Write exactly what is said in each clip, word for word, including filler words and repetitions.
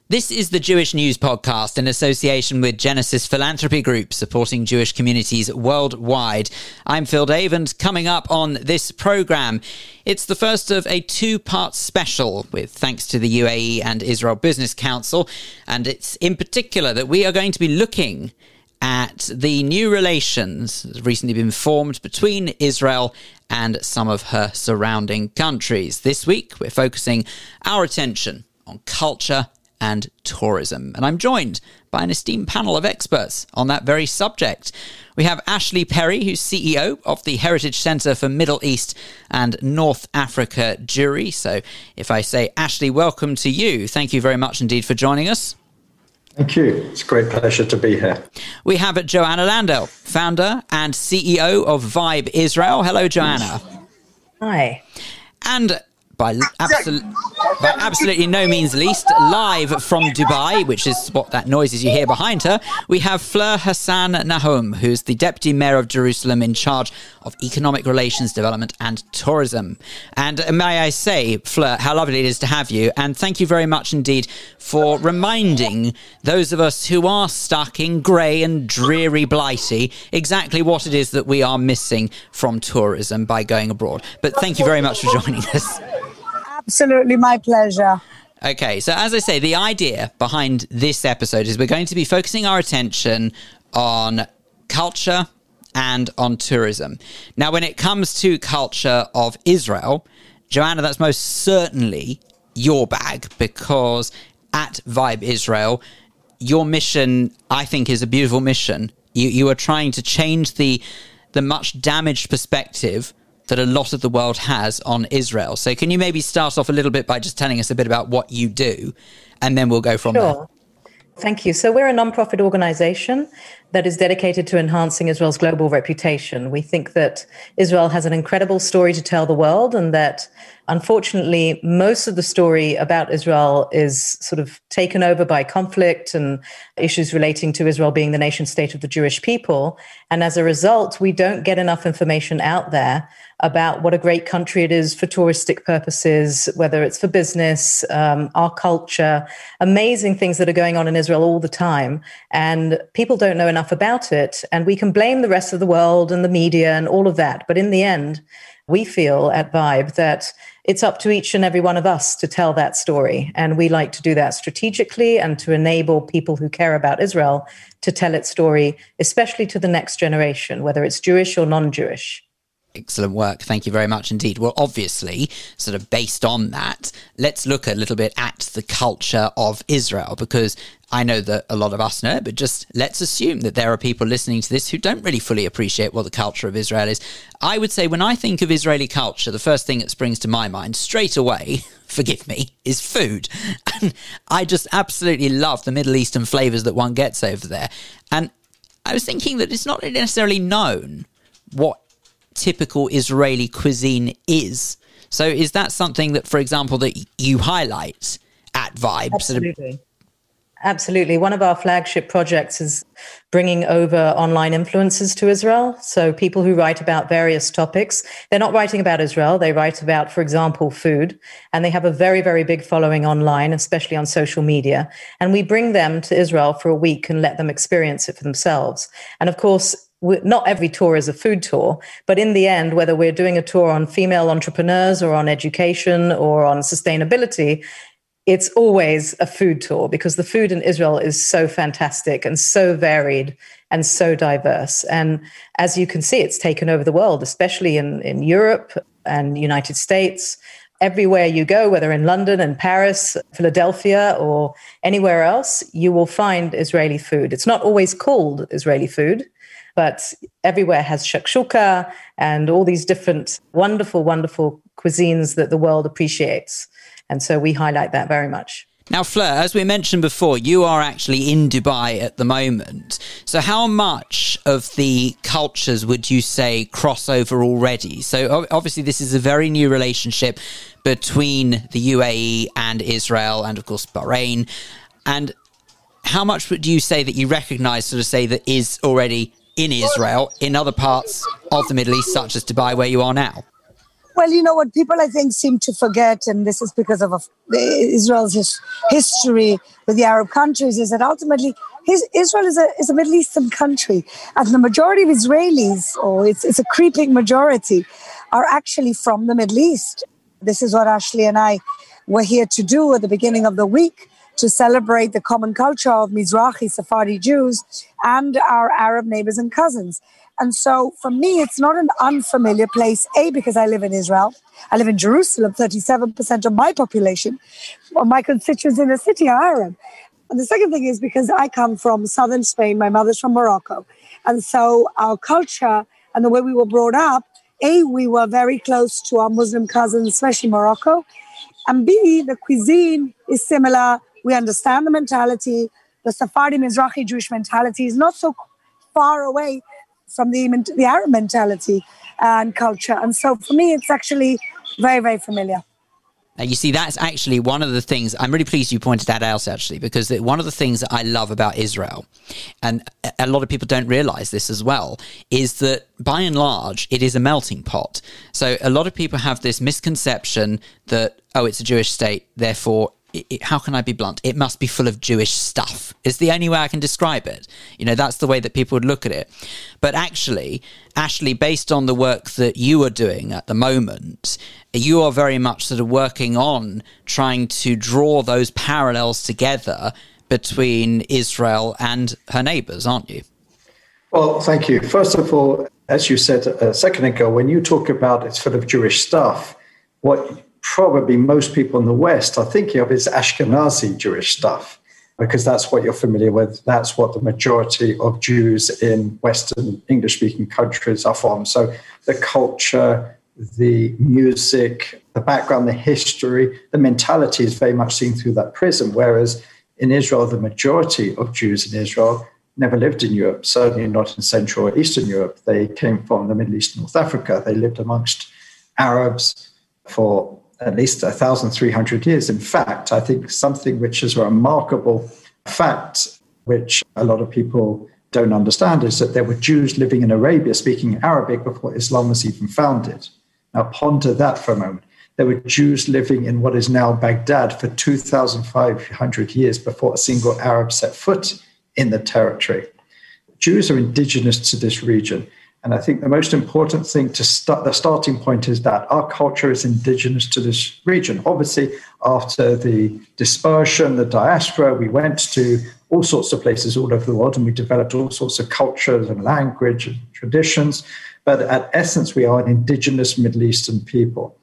This is the Jewish News Podcast in association with Genesis Philanthropy Group, supporting Jewish communities worldwide. I'm Phil Dave, and coming up on this programme, it's the first of a two-part special with thanks to the U A E and Israel Business Council, and it's in particular that we are going to be looking at the new relations that have recently been formed between Israel and some of her surrounding countries. This week, we're focusing our attention on culture and tourism. And I'm joined by an esteemed panel of experts on that very subject. We have Ashley Perry, who's C E O of the Heritage Centre for Middle East and North Africa Jewry. So if I say, Ashley, welcome to you. Thank you very much indeed for joining us. Thank you. It's a great pleasure to be here. We have Joanna Landel, founder and C E O of Vibe Israel. Hello, Joanna. Hi. And by, absol- by absolutely no means least, live from Dubai, which is what that noise is you hear behind her, we have Fleur Hassan Nahum, who's the Deputy Mayor of Jerusalem in charge of economic relations, development and tourism. And may I say, Fleur, how lovely it is to have you. And thank you very much indeed for reminding those of us who are stuck in grey and dreary Blighty exactly what it is that we are missing from tourism by going abroad. But thank you very much for joining us. Absolutely, my pleasure. Okay, so as I say, the idea behind this episode is we're going to be focusing our attention on culture and on tourism. Now, when it comes to culture of Israel, Joanna, that's most certainly your bag, because at Vibe Israel, your mission, I think, is a beautiful mission. You you are trying to change the the much damaged perspective that a lot of the world has on Israel. So can you maybe start off a little bit by just telling us a bit about what you do, and then we'll go from sure. there. Thank you. So we're a non-profit organization that is dedicated to enhancing Israel's global reputation. We think that Israel has an incredible story to tell the world, and that unfortunately most of the story about Israel is sort of taken over by conflict and issues relating to Israel being the nation state of the Jewish people. And as a result, we don't get enough information out there about what a great country it is for touristic purposes, whether it's for business, um, our culture, amazing things that are going on in Israel all the time. And people don't know enough about it. And we can blame the rest of the world and the media and all of that. But in the end, we feel at Vibe that it's up to each and every one of us to tell that story. And we like to do that strategically and to enable people who care about Israel to tell its story, especially to the next generation, whether it's Jewish or non-Jewish. Excellent work. Thank you very much indeed. Well, obviously, sort of based on that, let's look a little bit at the culture of Israel, because I know that a lot of us know it, but just let's assume that there are people listening to this who don't really fully appreciate what the culture of Israel is. I would say when I think of Israeli culture, the first thing that springs to my mind straight away, forgive me, is food. And I just absolutely love the Middle Eastern flavours that one gets over there. And I was thinking that it's not necessarily known what typical Israeli cuisine is. So is that something that, for example, that you highlight at Vibe? Absolutely. Sort of- Absolutely. One of our flagship projects is bringing over online influencers to Israel. So people who write about various topics, they're not writing about Israel. They write about, for example, food, and they have a very, very big following online, especially on social media. And we bring them to Israel for a week and let them experience it for themselves. And of course, not every tour is a food tour, but in the end, whether we're doing a tour on female entrepreneurs or on education or on sustainability, it's always a food tour, because the food in Israel is so fantastic and so varied and so diverse. And as you can see, it's taken over the world, especially in, in Europe and United States. Everywhere you go, whether in London and Paris, Philadelphia, or anywhere else, you will find Israeli food. It's not always called Israeli food, but everywhere has shakshuka and all these different wonderful, wonderful cuisines that the world appreciates. And so we highlight that very much. Now, Fleur, as we mentioned before, you are actually in Dubai at the moment. So how much of the cultures would you say cross over already? So obviously this is a very new relationship between the U A E and Israel and, of course, Bahrain. And how much would you say that you recognise, sort of say, that is already in Israel, in other parts of the Middle East, such as Dubai, where you are now? Well, you know what people, I think, seem to forget, and this is because of, of Israel's his, history with the Arab countries, is that ultimately his, Israel is a, is a Middle Eastern country. And the majority of Israelis, or it's, it's a creeping majority, are actually from the Middle East. This is what Ashley and I were here to do at the beginning of the week, to celebrate the common culture of Mizrahi Sephardi Jews and our Arab neighbors and cousins. And so for me, it's not an unfamiliar place, A, because I live in Israel. I live in Jerusalem. thirty-seven percent of my population, or my constituents in the city, are Arab. And the second thing is because I come from southern Spain. My mother's from Morocco. And so our culture and the way we were brought up, A, we were very close to our Muslim cousins, especially Morocco. And B, the cuisine is similar. We understand the mentality. The Sephardi Mizrahi Jewish mentality is not so far away from the, the Arab mentality and culture. And so for me, it's actually very, very familiar. Now, you see, that's actually one of the things, I'm really pleased you pointed that out, actually, because one of the things that I love about Israel, and a lot of people don't realize this as well, is that by and large, it is a melting pot. So a lot of people have this misconception that, oh, it's a Jewish state, therefore, it, it, how can I be blunt? It must be full of Jewish stuff. It's the only way I can describe it. You know, that's the way that people would look at it. But actually, Ashley, based on the work that you are doing at the moment, you are very much sort of working on trying to draw those parallels together between Israel and her neighbours, aren't you? Well, thank you. First of all, as you said a second ago, when you talk about it's full of Jewish stuff, what probably most people in the West are thinking of is Ashkenazi Jewish stuff, because that's what you're familiar with. That's what the majority of Jews in Western English-speaking countries are from. So the culture, the music, the background, the history, the mentality is very much seen through that prism, whereas in Israel, the majority of Jews in Israel never lived in Europe, certainly not in Central or Eastern Europe. They came from the Middle East and North Africa. They lived amongst Arabs for at least one thousand three hundred years. In fact, I think something which is a remarkable fact, which a lot of people don't understand, is that there were Jews living in Arabia speaking Arabic before Islam was even founded. Now ponder that for a moment. There were Jews living in what is now Baghdad for two thousand five hundred years before a single Arab set foot in the territory. Jews are indigenous to this region. And I think the most important thing to start, the starting point is that our culture is indigenous to this region. Obviously, after the dispersion, the diaspora, we went to all sorts of places all over the world and we developed all sorts of cultures and language and traditions. But at essence, we are an indigenous Middle Eastern people.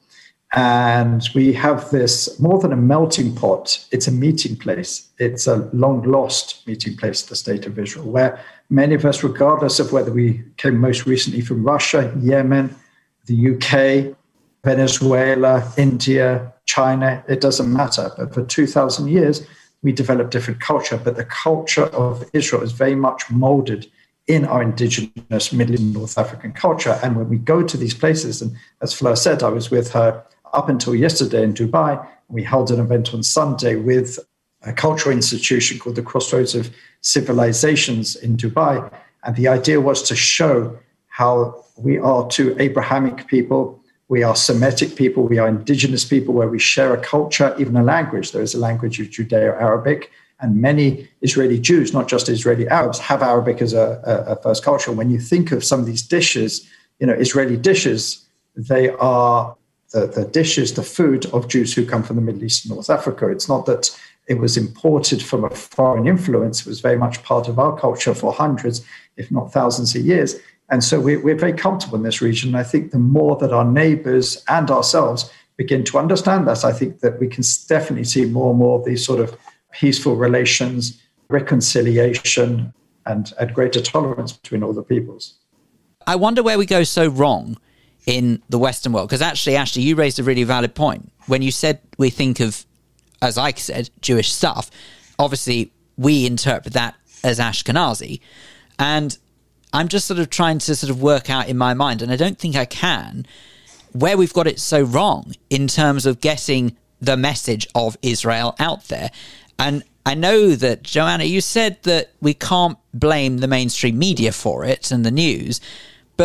And we have this more than a melting pot, it's a meeting place. It's a long lost meeting place, the state of Israel, where many of us, regardless of whether we came most recently from Russia, Yemen, the U K, Venezuela, India, China, it doesn't matter. But for two thousand years, we developed different culture. But the culture of Israel is very much molded in our indigenous Middle and North African culture. And when we go to these places, and as Fleur said, I was with her up until yesterday in Dubai. We held an event on Sunday with a cultural institution called the Crossroads of Civilizations in Dubai. And the idea was to show how we are two Abrahamic people, we are Semitic people, we are indigenous people where we share a culture, even a language. There is a language of Judeo-Arabic, and many Israeli Jews, not just Israeli Arabs, have Arabic as a, a, a first culture. When you think of some of these dishes, you know, Israeli dishes, they are the, the dishes, the food of Jews who come from the Middle East and North Africa. It's not that it was imported from a foreign influence. It was very much part of our culture for hundreds, if not thousands of years. And so we, we're very comfortable in this region. And I think the more that our neighbors and ourselves begin to understand that, I think that we can definitely see more and more of these sort of peaceful relations, reconciliation, and, and greater tolerance between all the peoples. I wonder where we go so wrong in the Western world. Because actually, Ashley, you raised a really valid point. When you said we think of, as I said, Jewish stuff, obviously we interpret that as Ashkenazi. And I'm just sort of trying to sort of work out in my mind, and I don't think I can, where we've got it so wrong in terms of getting the message of Israel out there. And I know that, Joanna, you said that we can't blame the mainstream media for it and the news, but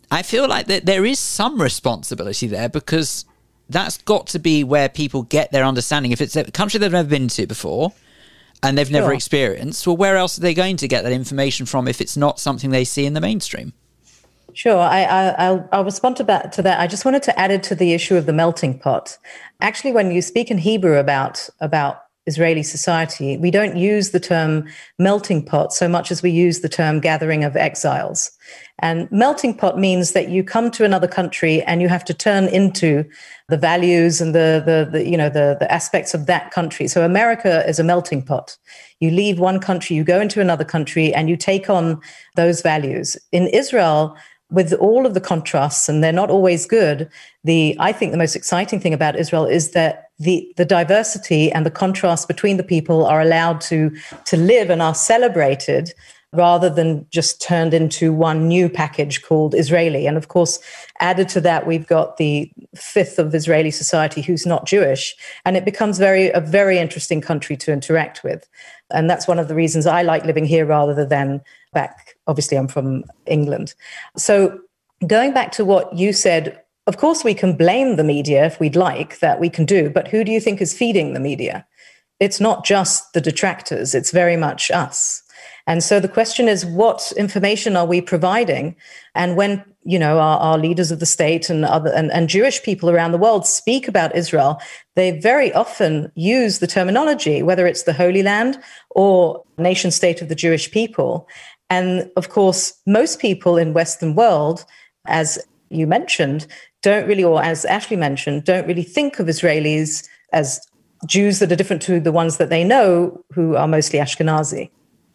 I feel like that there is some responsibility there, because that's got to be where people get their understanding. If it's a country they've never been to before and they've never Sure. experienced, well, where else are they going to get that information from if it's not something they see in the mainstream? Sure, I, I, I'll, I'll respond to that, to that. I just wanted to add it to the issue of the melting pot. Actually, when you speak in Hebrew about, about Israeli society, we don't use the term melting pot so much as we use the term gathering of exiles. And melting pot means that you come to another country and you have to turn into the values and the, the, the you know, the, the aspects of that country. So America is a melting pot. You leave one country, you go into another country, and you take on those values. In Israel, with all of the contrasts, and they're not always good, the I think the most exciting thing about Israel is that the, the diversity and the contrast between the people are allowed to, to live and are celebrated, rather than just turned into one new package called Israeli. And of course, added to that, we've got the fifth of Israeli society who's not Jewish. And it becomes very a very interesting country to interact with. And that's one of the reasons I like living here rather than back. Obviously, I'm from England. So going back to what you said, of course, we can blame the media if we'd like, that we can do. But who do you think is feeding the media? It's not just the detractors. It's very much us. And so the question is, what information are we providing? And when, you know, our, our leaders of the state and other and, and Jewish people around the world speak about Israel, they very often use the terminology, whether it's the Holy Land or nation state of the Jewish people. And of course, most people in Western world, as you mentioned, don't really, or as Ashley mentioned, don't really think of Israelis as Jews that are different to the ones that they know, who are mostly Ashkenazi.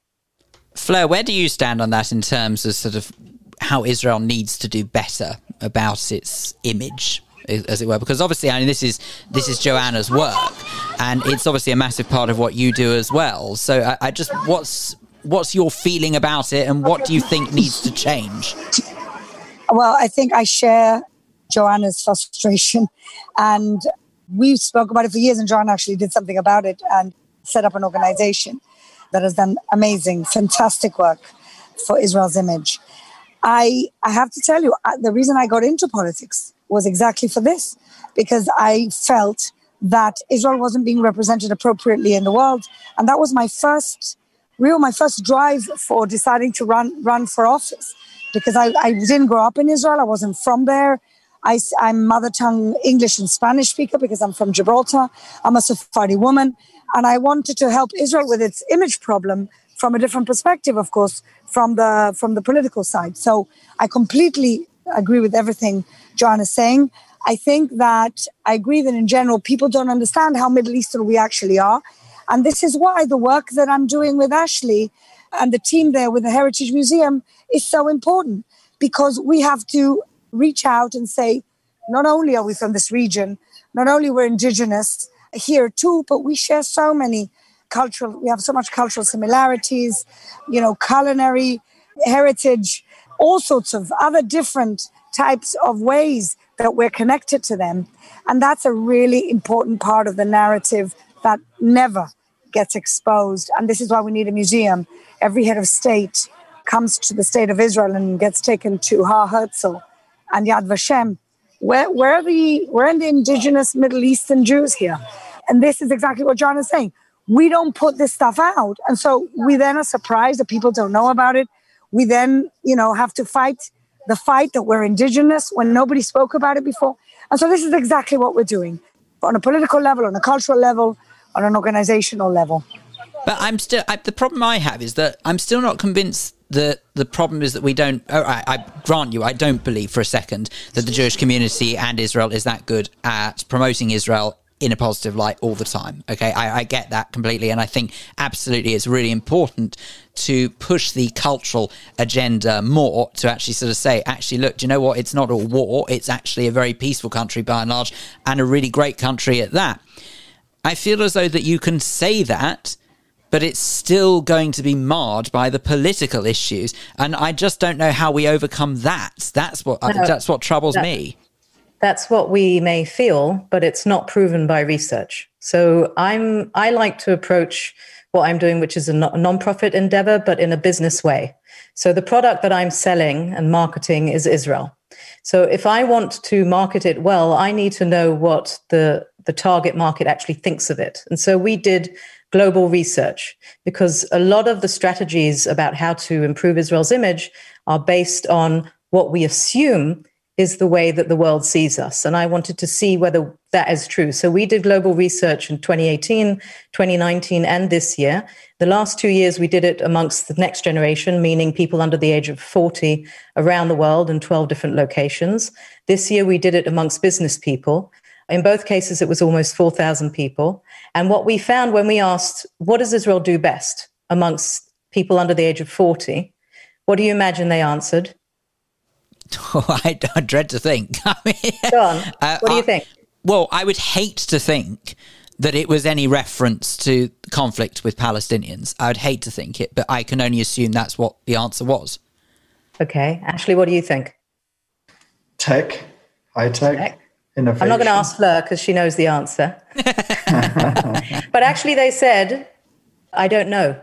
Fleur, where do you stand on that in terms of sort of how Israel needs to do better about its image, as it were? Because obviously, I mean, this is this is Joanna's work, and it's obviously a massive part of what you do as well. So, I, I just what's what's your feeling about it, and what do you think needs to change? Well, I think I share Joanna's frustration, and we spoke about it for years, and Joanna actually did something about it and set up an organization that has done amazing, fantastic work for Israel's image. I I have to tell you, the reason I got into politics was exactly for this, because I felt that Israel wasn't being represented appropriately in the world. And that was my first, real, my first drive for deciding to run run for office, because I, I didn't grow up in Israel. I wasn't from there. I, I'm mother tongue English and Spanish speaker because I'm from Gibraltar. I'm a Sephardi woman. And I wanted to help Israel with its image problem from a different perspective, of course, from the from the political side. So I completely agree with everything Joanna is saying. I think that I agree that in general, people don't understand how Middle Eastern we actually are. And this is why the work that I'm doing with Ashley and the team there with the Heritage Museum is so important, because we have to reach out and say, not only are we from this region, not only we're indigenous here too, but we share so many cultural, we have so much cultural similarities, you know, culinary, heritage, all sorts of other different types of ways that we're connected to them. And that's a really important part of the narrative that never gets exposed. And this is why we need a museum. Every head of state comes to the state of Israel and gets taken to Har Herzl and Yad Vashem. Where, where, are the, where are the indigenous Middle Eastern Jews here? And this is exactly what John is saying. We don't put this stuff out. And so we then are surprised that people don't know about it. We then, you know, have to fight the fight that we're indigenous when nobody spoke about it before. And so this is exactly what we're doing on a political level, on a cultural level, on an organizational level. But I'm still, I, the problem I have is that I'm still not convinced that the problem is that we don't, oh, I, I grant you, I don't believe for a second that the Jewish community and Israel is that good at promoting Israel in a positive light all the time. Okay, I, I get that completely. And I think absolutely it's really important to push the cultural agenda more, to actually sort of say, actually, look, do you know what? It's not a war. It's actually a very peaceful country by and large, and a really great country at that. I feel as though that you can say that, but it's still going to be marred by the political issues. And I just don't know how we overcome that. That's what, no, that's what troubles that- me. That's what we may feel, but it's not proven by research. So I'm I like to approach what I'm doing, which is a non-profit endeavor, but in a business way. So the product that I'm selling and marketing is Israel. So if I want to market it well, I need to know what the, the target market actually thinks of it. And so we did global research, because a lot of the strategies about how to improve Israel's image are based on what we assume is the way that the world sees us. And I wanted to see whether that is true. So we did global research in twenty eighteen, twenty nineteen, and this year. The last two years, we did it amongst the next generation, meaning people under the age of forty around the world in twelve different locations. This year, we did it amongst business people. In both cases, it was almost four thousand people. And what we found when we asked, what does Israel do best amongst people under the age of forty? What do you imagine they answered? Oh, I, I dread to think. I mean, Go on. Uh, what do you I, think? Well, I would hate to think that it was any reference to conflict with Palestinians. I would hate to think it, but I can only assume that's what the answer was. Okay. Ashley, what do you think? Tech, high tech, tech. Innovation. I'm not going to ask Fleur because she knows the answer. But actually they said, I don't know.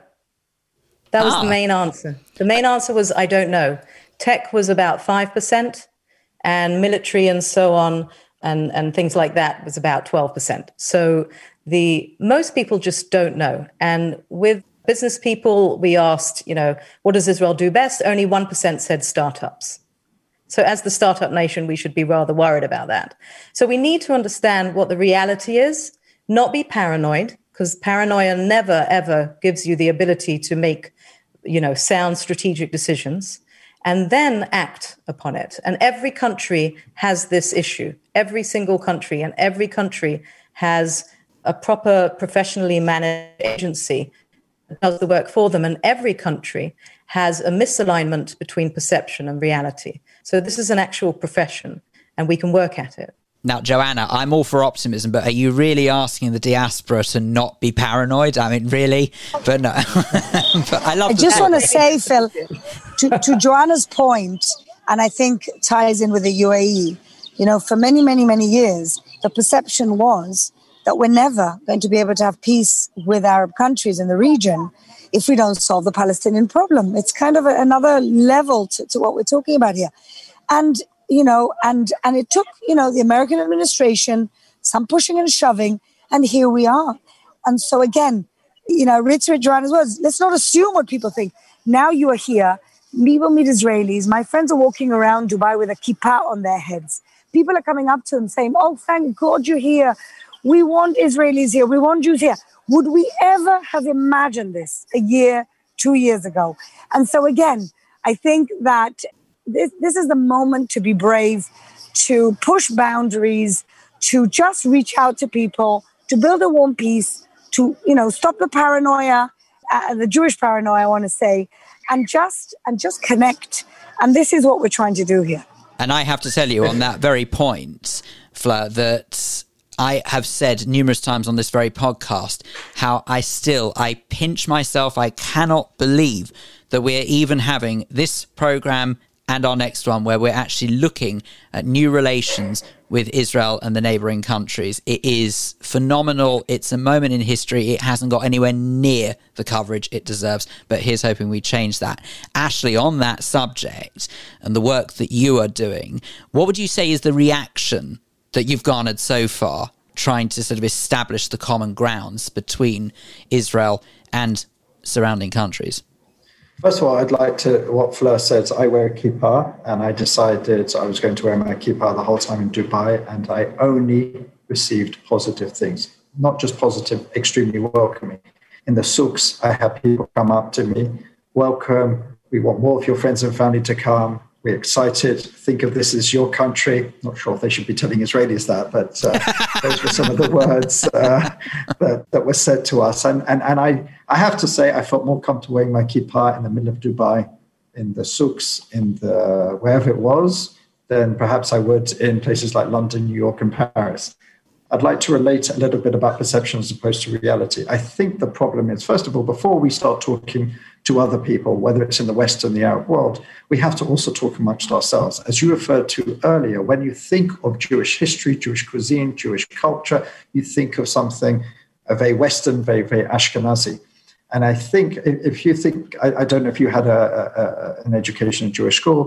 That was ah. the main answer. The main answer was, I don't know. Tech was about five percent, and military and so on and, and things like that was about twelve percent. So the most people just don't know. And with business people, we asked, you know, what does Israel do best? Only one percent said startups. So as the startup nation, we should be rather worried about that. So we need to understand what the reality is, not be paranoid, because paranoia never, ever gives you the ability to make, you know, sound strategic decisions, and then act upon it. And every country has this issue, every single country, and every country has a proper professionally managed agency that does the work for them. And every country has a misalignment between perception and reality. So this is an actual profession, and we can work at it. Now, Joanna, I'm all for optimism, but are you really asking the diaspora to not be paranoid? I mean, really? But no. But I love. I just want to say, Phil, to, to Joanna's point, and I think ties in with the U A E, you know, for many, many, many years, the perception was that we're never going to be able to have peace with Arab countries in the region if we don't solve the Palestinian problem. It's kind of a, another level to, to what we're talking about here. And You know, and and it took, you know, the American administration, some pushing and shoving, and here we are. And so again, you know, reiterate Joanna's words, let's not assume what people think. Now you are here, people meet Israelis. My friends are walking around Dubai with a kippah on their heads. People are coming up to them saying, oh, thank God you're here. We want Israelis here. We want Jews here. Would we ever have imagined this a year, two years ago? And so again, I think that This, this is the moment to be brave, to push boundaries, to just reach out to people, to build a warm peace, to, you know, stop the paranoia, uh, the Jewish paranoia, I want to say, and just and just connect. And this is what we're trying to do here. And I have to tell you on that very point, Fleur, that I have said numerous times on this very podcast how I still, I pinch myself. I cannot believe that we're even having this program and our next one, where we're actually looking at new relations with Israel and the neighboring countries. It is phenomenal. It's a moment in history. It hasn't got anywhere near the coverage it deserves, but here's hoping we change that. Ashley, on that subject and the work that you are doing, what would you say is the reaction that you've garnered so far, trying to sort of establish the common grounds between Israel and surrounding countries? First of all, I'd like to, what Fleur says, I wear a kippah, and I decided I was going to wear my kippah the whole time in Dubai, and I only received positive things, not just positive, extremely welcoming. In the souks, I had people come up to me, welcome, we want more of your friends and family to come, we're excited, think of this as your country. Not sure if they should be telling Israelis that, but uh, those were some of the words uh, that, that were said to us. And and, and I, I have to say, I felt more comfortable wearing my kippah in the middle of Dubai, in the souks, in the wherever it was, than perhaps I would in places like London, New York, and Paris. I'd like to relate a little bit about perception as opposed to reality. I think the problem is, first of all, before we start talking to other people, whether it's in the West or the Arab world, we have to also talk amongst ourselves. As you referred to earlier, when you think of Jewish history, Jewish cuisine, Jewish culture, you think of something very Western, very, very Ashkenazi. And I think if you think, I, I don't know if you had a, a, an education in Jewish school,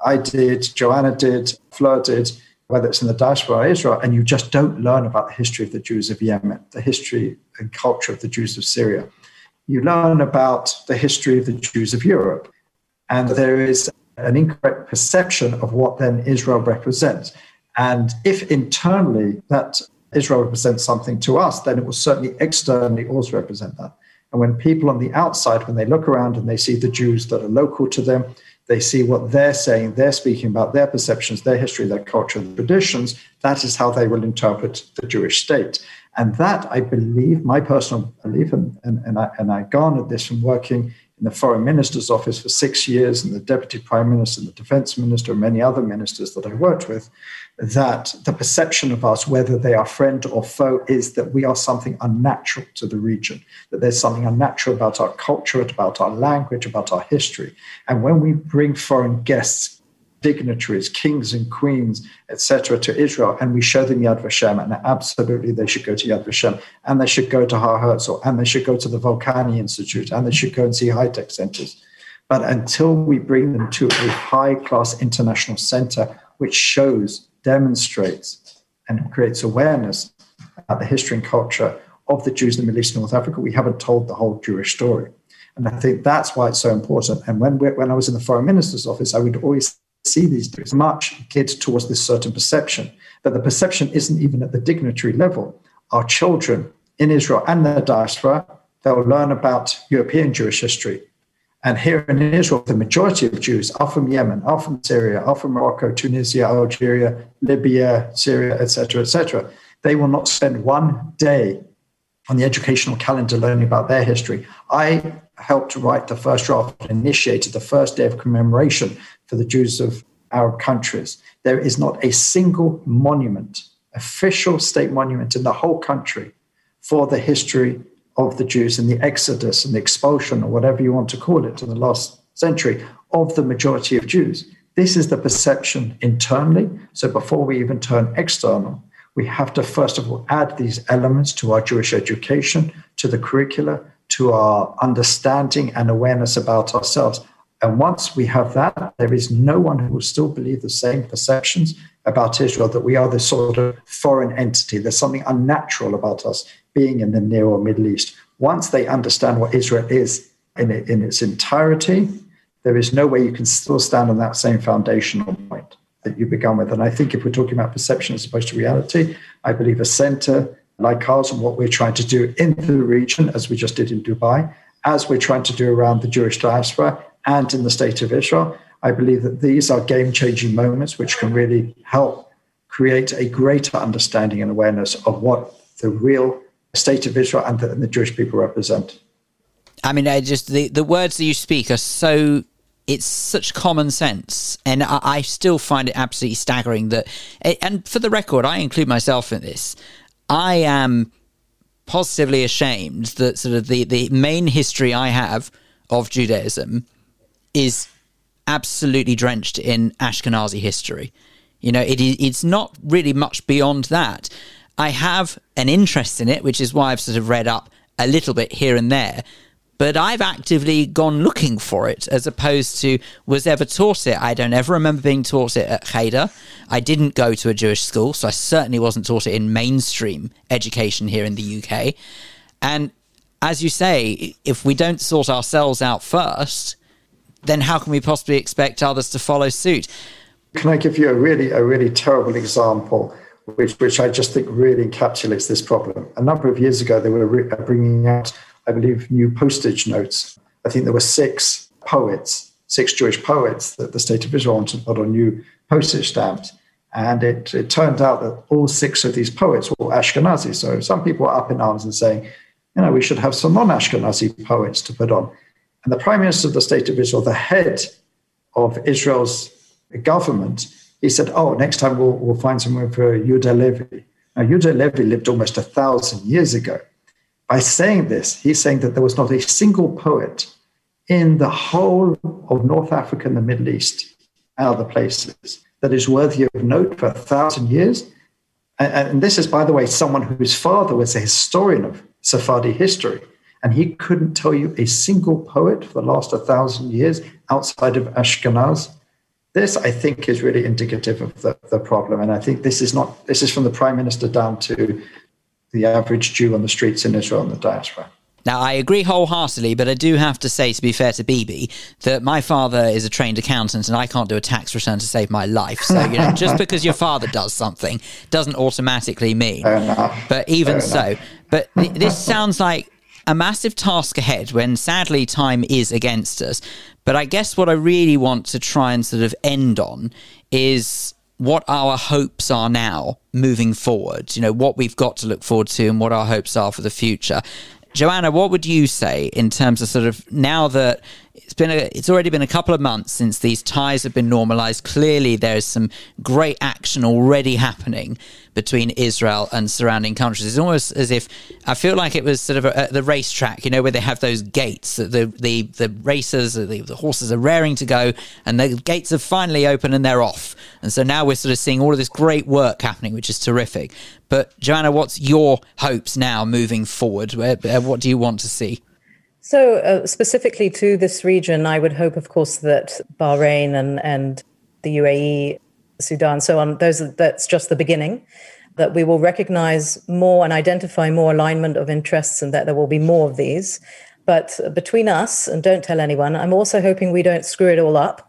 I did, Joanna did, Fleur did, whether it's in the diaspora or Israel, and you just don't learn about the history of the Jews of Yemen, the history and culture of the Jews of Syria. You learn about the history of the Jews of Europe, and there is an incorrect perception of what then Israel represents. And if internally that Israel represents something to us, then it will certainly externally also represent that. And when people on the outside, when they look around and they see the Jews that are local to them, they see what they're saying, they're speaking about their perceptions, their history, their culture, their traditions, that is how they will interpret the Jewish state. And that, I believe, my personal belief, and, and, and, I, and I garnered this from working in the Foreign Minister's office for six years, and the Deputy Prime Minister, and the Defense Minister, and many other ministers that I worked with, that the perception of us, whether they are friend or foe, is that we are something unnatural to the region, that there's something unnatural about our culture, about our language, about our history. And when we bring foreign guests, dignitaries, kings and queens, et cetera, to Israel, and we show them Yad Vashem, and absolutely they should go to Yad Vashem, and they should go to Har Herzl, and they should go to the Volcani Institute, and they should go and see high-tech centers. But until we bring them to a high-class international center, which shows, demonstrates, and creates awareness about the history and culture of the Jews in the Middle East and North Africa, we haven't told the whole Jewish story. And I think that's why it's so important. And when, we, when I was in the Foreign Minister's office, I would always see these things much geared towards this certain perception, but the perception isn't even at the dignitary level. Our children in Israel and the diaspora, they'll learn about European Jewish history. And here in Israel, the majority of Jews are from Yemen, are from Syria, are from Morocco, Tunisia, Algeria, Libya, Syria, et cetera, et cetera. They will not spend one day on the educational calendar learning about their history. I helped to write the first draft and initiated the first day of commemoration for the Jews of Arab countries. There is not a single monument, official state monument in the whole country for the history of the Jews and the exodus and the expulsion, or whatever you want to call it, in the last century of the majority of Jews. This is the perception internally. So before we even turn external, we have to first of all add these elements to our Jewish education, to the curricula, to our understanding and awareness about ourselves. And once we have that, there is no one who will still believe the same perceptions about Israel, that we are this sort of foreign entity. There's something unnatural about us being in the Near or Middle East. Once they understand what Israel is in, it, in its entirety, there is no way you can still stand on that same foundational point that you began with. And I think if we're talking about perception as opposed to reality, I believe a center like ours and what we're trying to do in the region, as we just did in Dubai, as we're trying to do around the Jewish diaspora and in the state of Israel, I believe that these are game-changing moments which can really help create a greater understanding and awareness of what the real state of Israel and the, and the Jewish people represent. I mean, I just the, the words that you speak are so, it's such common sense. And I, I still find it absolutely staggering that, and for the record, I include myself in this, I am positively ashamed that sort of the, the main history I have of Judaism is absolutely drenched in Ashkenazi history. You know, it, it's not really much beyond that. I have an interest in it, which is why I've sort of read up a little bit here and there, but I've actively gone looking for it as opposed to was ever taught it. I don't ever remember being taught it at Cheder. I didn't go to a Jewish school, so I certainly wasn't taught it in mainstream education here in the U K. And as you say, if we don't sort ourselves out first, then how can we possibly expect others to follow suit? Can I give you a really, a really terrible example, which, which I just think really encapsulates this problem? A number of years ago, they were re- bringing out, I believe, new postage notes. I think there were six poets, six Jewish poets that the state of Israel wanted to put on new postage stamps. And it, it turned out that all six of these poets were Ashkenazi. So some people were up in arms and saying, you know, we should have some non-Ashkenazi poets to put on. And the Prime Minister of the State of Israel, the head of Israel's government, he said, oh, next time we'll, we'll find someone for Yehuda Levi. Now, Yehuda Levi lived almost a thousand years ago. By saying this, he's saying that there was not a single poet in the whole of North Africa and the Middle East and other places that is worthy of note for a thousand years. And, and this is, by the way, someone whose father was a historian of Sephardi history. And he couldn't tell you a single poet for the last a thousand years outside of Ashkenaz This, I think, is really indicative of the, the problem. And I think this is not, this is from the Prime Minister down to the average Jew on the streets in Israel and the diaspora. Now, I agree wholeheartedly, but I do have to say, to be fair to Bibi, that my father is a trained accountant and I can't do a tax return to save my life. So, you know, just because your father does something doesn't automatically mean. Fair enough. But even Fair so, enough. but th- this sounds like a massive task ahead when sadly time is against us. But I guess what I really want to try and sort of end on is what our hopes are now moving forward, you know, what we've got to look forward to and what our hopes are for the future. Joanna, what would you say in terms of sort of now that it's been a, it's already been a couple of months since these ties have been normalized? Clearly, there's some great action already happening between Israel and surrounding countries. It's almost as if I feel like it was sort of a, a, the racetrack, you know, where they have those gates that the the the racers, the, the horses are raring to go, and the gates have finally opened and they're off. And so now we're sort of seeing all of this great work happening, which is terrific. But Joanna, what's your hopes now moving forward? Where, what do you want to see? So uh, specifically to this region, I would hope, of course, that Bahrain and, and the U A E, Sudan, so on, those are, that's just the beginning, that we will recognize more and identify more alignment of interests and that there will be more of these. But between us, and don't tell anyone, I'm also hoping we don't screw it all up,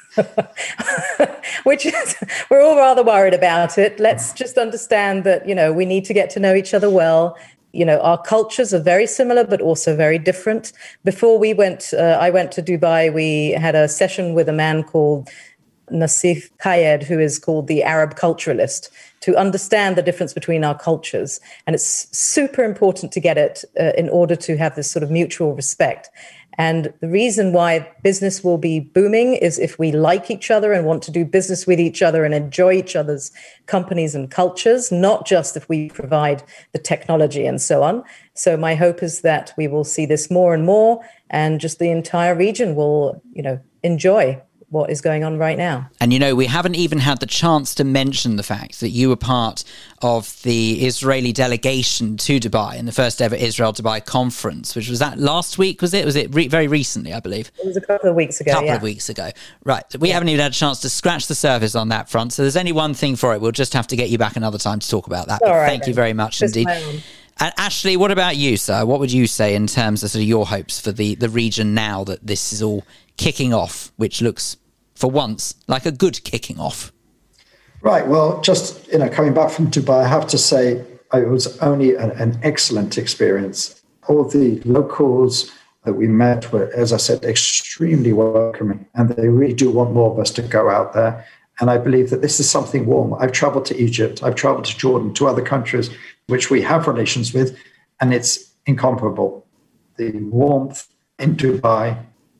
which is, we're all rather worried about it. Let's just understand that, you know, we need to get to know each other well. You know, our cultures are very similar, but also very different. Before we went, uh, I went to Dubai, we had a session with a man called Nassif Kayed, who is called the Arab culturalist, to understand the difference between our cultures. And it's super important to get it uh, in order to have this sort of mutual respect. And the reason why business will be booming is if we like each other and want to do business with each other and enjoy each other's companies and cultures, not just if we provide the technology and so on. So my hope is that we will see this more and more, and just the entire region will, you know, enjoy what is going on right now. And, you know, we haven't even had the chance to mention the fact that you were part of the Israeli delegation to Dubai in the first ever Israel-Dubai conference, which was that last week, was it? Was it re- very recently, I believe? It was a couple of weeks ago, A couple yeah. of weeks ago. Right. We yeah. haven't even had a chance to scratch the surface on that front. So there's only one thing for it. We'll just have to get you back another time to talk about that. But right, thank then. you very much Just indeed. And Ashley, what about you, sir? What would you say in terms of, sort of your hopes for the, the region now that this is all kicking off, which looks, for once, like a good kicking off? Right. Well, just, you know, coming back from Dubai, I have to say it was only an, an excellent experience. All the locals that we met were, as I said, extremely welcoming, and they really do want more of us to go out there. And I believe that this is something warm. I've traveled to Egypt, I've traveled to Jordan, to other countries which we have relations with, and it's incomparable. The warmth in Dubai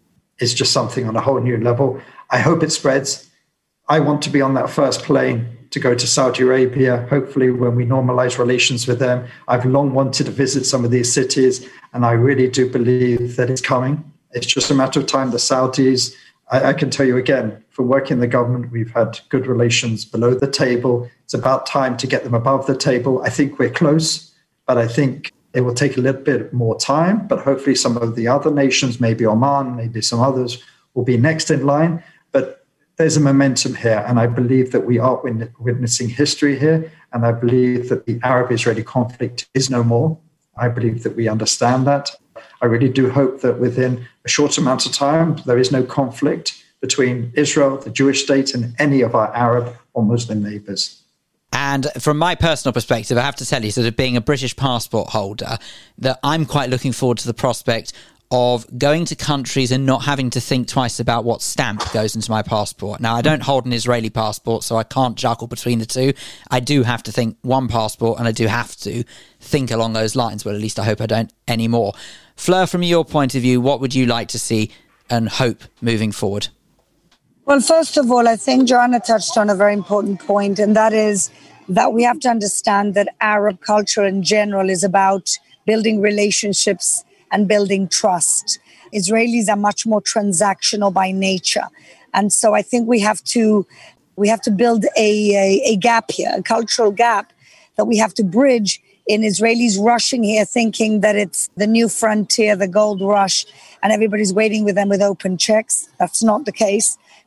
is just something on a whole new level. I hope it spreads. I want to be on that first plane to go to Saudi Arabia, hopefully when we normalize relations with them. I've long wanted to visit some of these cities, and I really do believe that it's coming. It's just a matter of time. The Saudis, I, I can tell you again, from working in the government, we've had good relations below the table. It's about time to get them above the table. I think we're close, but I think it will take a little bit more time. But hopefully some of the other nations, maybe Oman, maybe some others, will be next in line. But there's a momentum here, and I believe that we are win- witnessing history here, and I believe that the Arab-Israeli conflict is no more. I believe that we understand that. I really do hope that within a short amount of time, there is no conflict between Israel, the Jewish state, and any of our Arab or Muslim neighbors. And from my personal perspective, I have to tell you, sort of being a British passport holder, that I'm quite looking forward to the prospect of going to countries and not having to think twice about what stamp goes into my passport. Now, I don't hold an Israeli passport, so I can't juggle between the two. I do have to think one passport, and I do have to think along those lines, but at least I hope I don't anymore. Fleur, from your point of view, what would you like to see and hope moving forward? Well, first of all, I think Joanna touched on a very important point, and that is that we have to understand that Arab culture in general is about building relationships and building trust. Israelis are much more transactional by nature. And so I think we have to we have to build a, a, a gap here, a cultural gap that we have to bridge in Israelis rushing here thinking that it's the new frontier, the gold rush, and everybody's waiting with them with open checks. That's not the case.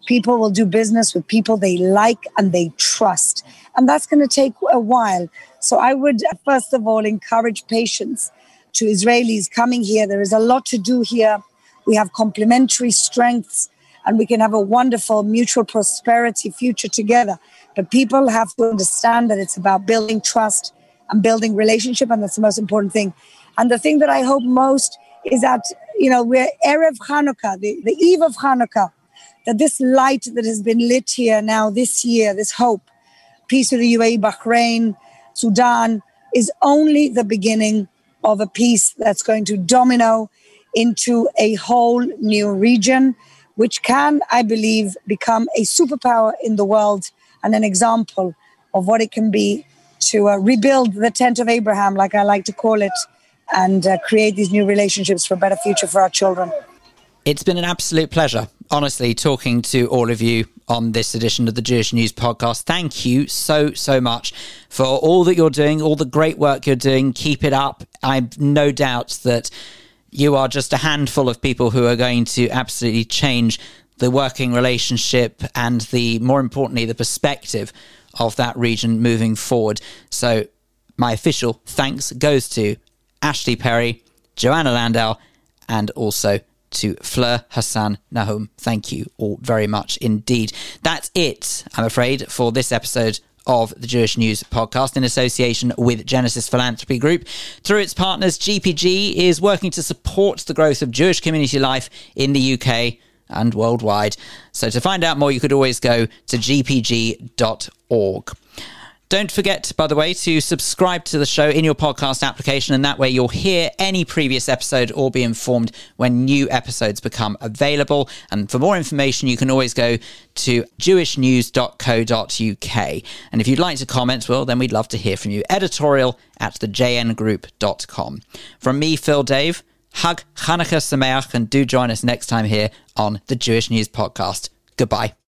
People will do business with people they like and they trust. And that's going to take a while. So I would, first of all, encourage patience to Israelis coming here. There is a lot to do here. We have complementary strengths and we can have a wonderful mutual prosperity future together. But people have to understand that it's about building trust and building relationship, and that's the most important thing. And the thing that I hope most is that, you know, we're Erev Hanukkah, the, the eve of Hanukkah, that this light that has been lit here now this year, this hope, peace with the U A E, Bahrain, Sudan, is only the beginning of a peace that's going to domino into a whole new region, which can, I believe, become a superpower in the world and an example of what it can be to uh, rebuild the tent of Abraham, like I like to call it, and uh, create these new relationships for a better future for our children. It's been an absolute pleasure, honestly, talking to all of you on this edition of the Jewish News Podcast. Thank you so, so much for all that you're doing, all the great work you're doing. Keep it up. I've no doubt that you are just a handful of people who are going to absolutely change the working relationship and the, more importantly, the perspective of that region moving forward. So my official thanks goes to Ashley Perry, Joanna Landau, and also to Fleur Hassan Nahum. Thank you all very much indeed. That's it, I'm afraid, for this episode of the Jewish News Podcast in association with Genesis Philanthropy Group. Through its partners, G P G is working to support the growth of Jewish community life in the U K and worldwide. So to find out more, you could always go to g p g dot org. Don't forget, by the way, to subscribe to the show in your podcast application, and that way you'll hear any previous episode or be informed when new episodes become available. And for more information, you can always go to jewish news dot co dot u k. And if you'd like to comment, well, then we'd love to hear from you. Editorial at the j n group dot com. From me, Phil Dave, Hag Chanukah Sameach, and do join us next time here on the Jewish News Podcast. Goodbye.